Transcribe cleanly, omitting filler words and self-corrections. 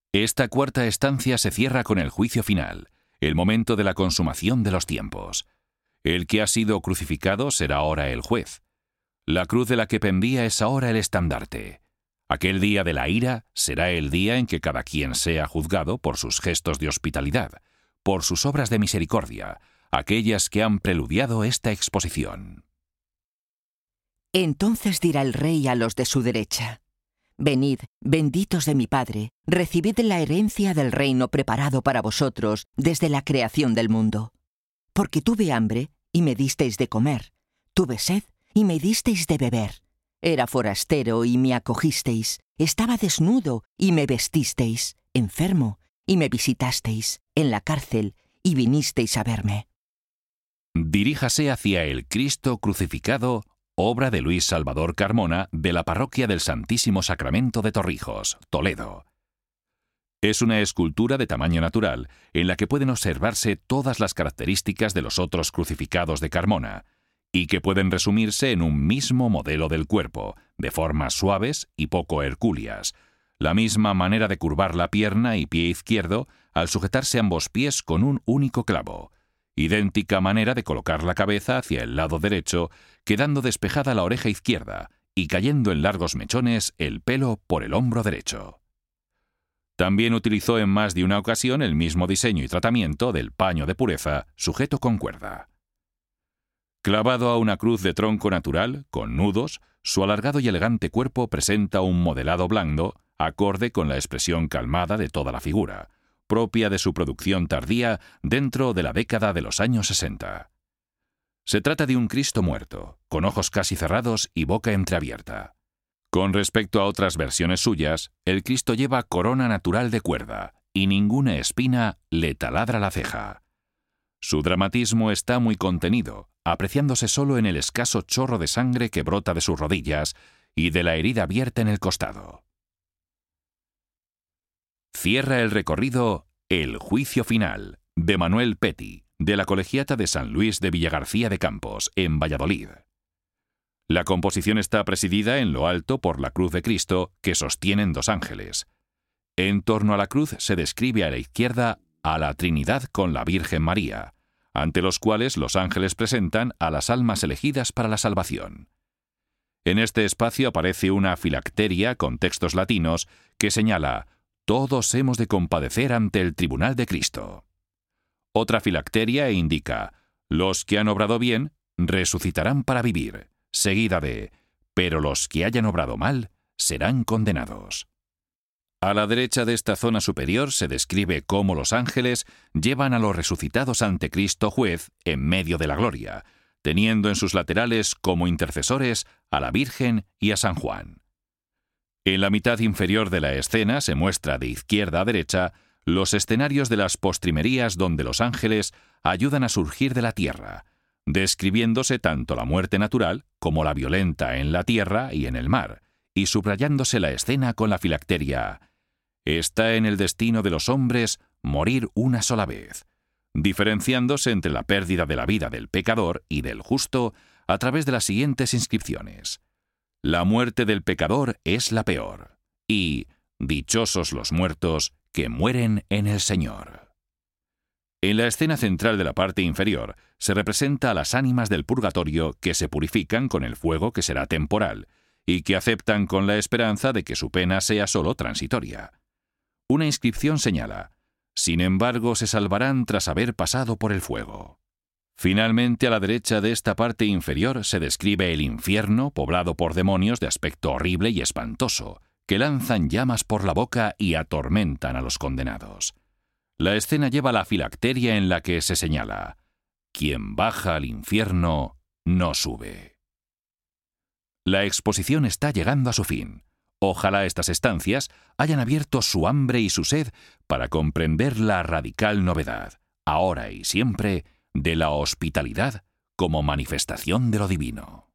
Esta cuarta estancia se cierra con el juicio final, el momento de la consumación de los tiempos. El que ha sido crucificado será ahora el juez. La cruz de la que pendía es ahora el estandarte. Aquel día de la ira será el día en que cada quien sea juzgado por sus gestos de hospitalidad, por sus obras de misericordia, aquellas que han preludiado esta exposición. Entonces dirá el rey a los de su derecha: Venid, benditos de mi Padre, recibid la herencia del reino preparado para vosotros desde la creación del mundo. Porque tuve hambre, y me disteis de comer; tuve sed, y me disteis de beber; era forastero, y me acogisteis; estaba desnudo, y me vestisteis; enfermo, y me visitasteis; en la cárcel, y vinisteis a verme. Diríjase hacia el Cristo crucificado, obra de Luis Salvador Carmona, de la Parroquia del Santísimo Sacramento de Torrijos, Toledo. Es una escultura de tamaño natural, en la que pueden observarse todas las características de los otros crucificados de Carmona, y que pueden resumirse en un mismo modelo del cuerpo, de formas suaves y poco hercúleas, la misma manera de curvar la pierna y pie izquierdo al sujetarse ambos pies con un único clavo, idéntica manera de colocar la cabeza hacia el lado derecho, quedando despejada la oreja izquierda y cayendo en largos mechones el pelo por el hombro derecho. También utilizó en más de una ocasión el mismo diseño y tratamiento del paño de pureza sujeto con cuerda. Clavado a una cruz de tronco natural, con nudos, su alargado y elegante cuerpo presenta un modelado blando, acorde con la expresión calmada de toda la figura, propia de su producción tardía dentro de la década de los años 60. Se trata de un Cristo muerto, con ojos casi cerrados y boca entreabierta. Con respecto a otras versiones suyas, el Cristo lleva corona natural de cuerda, y ninguna espina le taladra la ceja. Su dramatismo está muy contenido, apreciándose solo en el escaso chorro de sangre que brota de sus rodillas y de la herida abierta en el costado. Cierra el recorrido El juicio final, de Manuel Petty, de la Colegiata de San Luis de Villagarcía de Campos, en Valladolid. La composición está presidida en lo alto por la cruz de Cristo que sostienen dos ángeles. En torno a la cruz se describe a la izquierda a la Trinidad con la Virgen María, ante los cuales los ángeles presentan a las almas elegidas para la salvación. En este espacio aparece una filacteria con textos latinos que señala: todos hemos de compadecer ante el tribunal de Cristo. Otra filacteria indica: los que han obrado bien resucitarán para vivir, seguida de: pero los que hayan obrado mal serán condenados. A la derecha de esta zona superior se describe cómo los ángeles llevan a los resucitados ante Cristo juez en medio de la gloria, teniendo en sus laterales como intercesores a la Virgen y a San Juan. En la mitad inferior de la escena se muestra de izquierda a derecha los escenarios de las postrimerías donde los ángeles ayudan a surgir de la tierra, describiéndose tanto la muerte natural como la violenta en la tierra y en el mar, y subrayándose la escena con la filacteria: está en el destino de los hombres morir una sola vez, diferenciándose entre la pérdida de la vida del pecador y del justo a través de las siguientes inscripciones: la muerte del pecador es la peor, y dichosos los muertos que mueren en el Señor. En la escena central de la parte inferior se representa a las ánimas del purgatorio que se purifican con el fuego que será temporal y que aceptan con la esperanza de que su pena sea solo transitoria. Una inscripción señala: sin embargo se salvarán tras haber pasado por el fuego. Finalmente, a la derecha de esta parte inferior se describe el infierno poblado por demonios de aspecto horrible y espantoso, que lanzan llamas por la boca y atormentan a los condenados. La escena lleva la filacteria en la que se señala: quien baja al infierno no sube. La exposición está llegando a su fin. Ojalá estas estancias hayan abierto su hambre y su sed para comprender la radical novedad, ahora y siempre, de la hospitalidad como manifestación de lo divino.